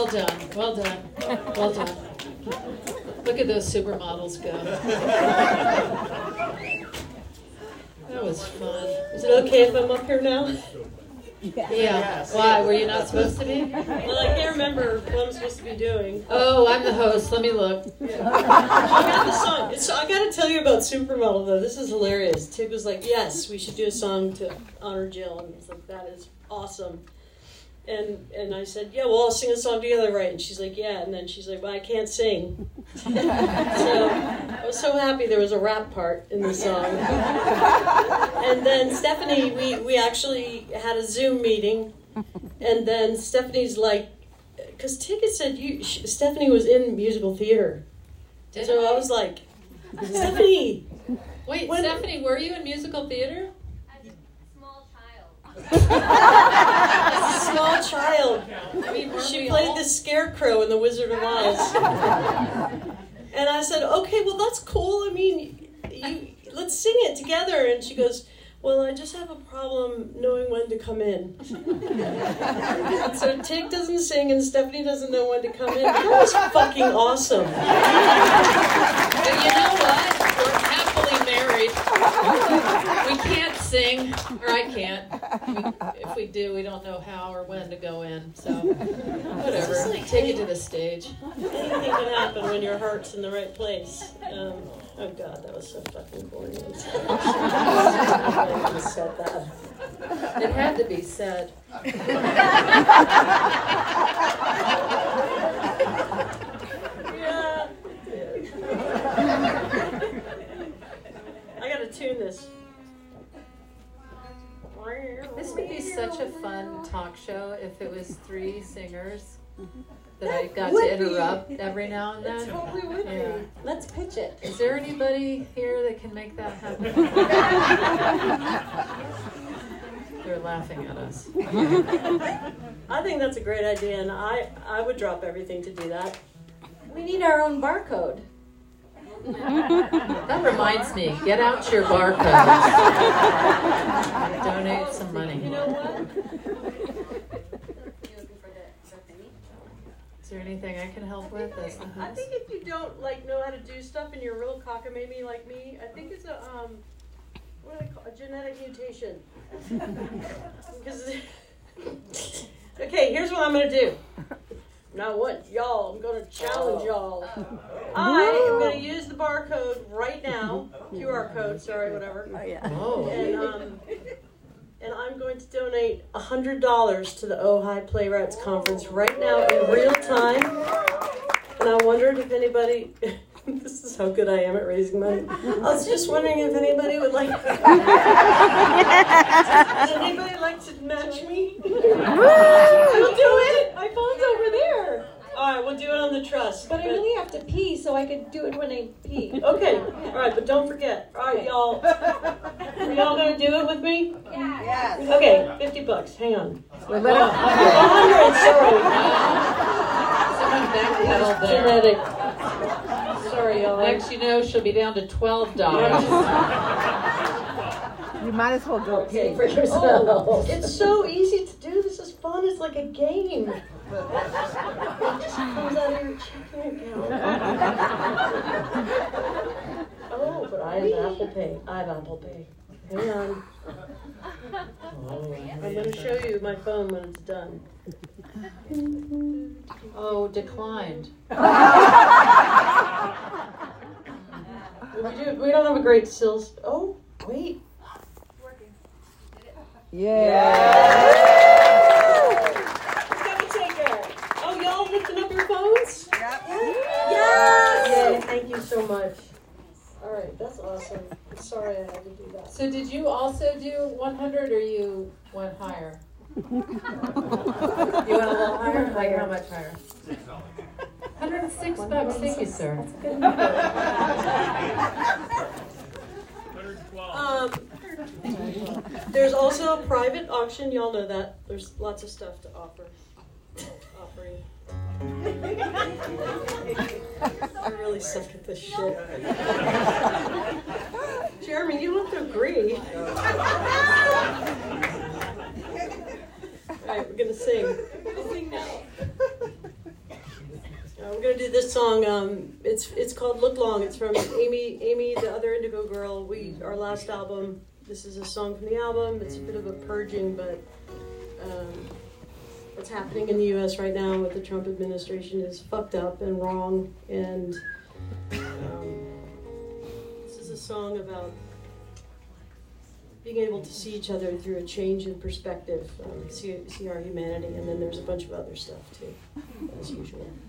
Well done. Well done. Well done. Look at those supermodels go. That was fun. Is it okay if I'm up here now? Yeah. Why? Were you not supposed to be? Well, I can't remember what I'm supposed to be doing. Oh, I'm the host. Let me look. I got the song. I got to tell you about Supermodel, though. This is hilarious. Tig was like, yes, we should do a song to honor Jill. And I was like, that is awesome. And I said, yeah, well, I'll sing a song together, right? And she's like, yeah. And then she's like, well, I can't sing. So I was so happy there was a rap part in the song. And then Stephanie, we actually had a Zoom meeting. And then Stephanie's like, because Tig had said Stephanie was in musical theater. So I was like, Stephanie. Wait, Stephanie, were you in musical theater? Small child. She played the Scarecrow in The Wizard of Oz. And I said, okay, well, that's cool. I mean, let's sing it together. And she goes, well, I just have a problem knowing when to come in. So Tig doesn't sing and Stephanie doesn't know when to come in. That was fucking awesome. But you know what? We're happily married. We can't sing, or I can't. If we do, we don't know how or when to go in. So, whatever. Take it to the stage. Anything can happen when your heart's in the right place. Oh God, that was so fucking corny. I'm sorry. I said that. It had to be said. Yeah. I gotta tune this. This would be such a fun talk show if it was 3 singers that I got to interrupt every now and then. It totally would be. Let's pitch it. Is there anybody here that can make that happen? They're laughing at us. I think that's a great idea, and I would drop everything to do that. We need our own barcode. That reminds me, get out your barcodes. Donate some money. You know what? Is there anything I can help with as the I host? think if you don't know how to do stuff and you're a real cockamamie like me, I think it's a what do they call a genetic mutation. Because okay, here's what I'm gonna do. Now what, y'all? I'm gonna challenge y'all. I am gonna use the barcode right now, QR code. Sorry, whatever. Oh yeah. Oh. And I'm going to donate $100 to the Ojai Playwrights Conference right now in real time. And I wondered if anybody, this is how good I am at raising money. I was just wondering if anybody would like, would anybody like to match me? We'll do it. My phone's over there. All right, we'll do it on the trust. But I really have to pee, so I could do it when I pee. Okay. All right, but don't forget. All right, y'all. Are y'all gonna do it with me? Yeah. Yes. Okay, $50. Hang on. Well, 100. Sorry. Someone backpedaled there. Genetic. Sorry, y'all. Next you know, she'll be down to $12. You might as well go Pay for yourself. It's so easy to do. This is fun. It's like a game. It just comes out of your checking account. Oh, but I have Apple Pay. Hang on. I'm going to show you my phone when it's done. Oh, declined. We don't have a great sales. Oh, wait. Yeah. Oh, y'all lifting up your phones? Yep. Yes! Yay, thank you so much. All right, that's awesome. Sorry I had to do that. So did you also do 100 or you went higher? You went a little higher? Like how much higher? $106. Thank you, sir. There's also a private auction. Y'all know that. There's lots of stuff to offer. Offering. I really suck at this shit. Jeremy, you don't have to agree. All right, we're gonna sing. Sing now. We're gonna do this song. It's called "Look Long." It's from Amy, the other Indigo girl. Our last album. This is a song from the album. It's a bit of a purging, but what's happening in the U.S. right now with the Trump administration is fucked up and wrong. And this is a song about being able to see each other through a change in perspective, see our humanity, and then there's a bunch of other stuff too, as usual.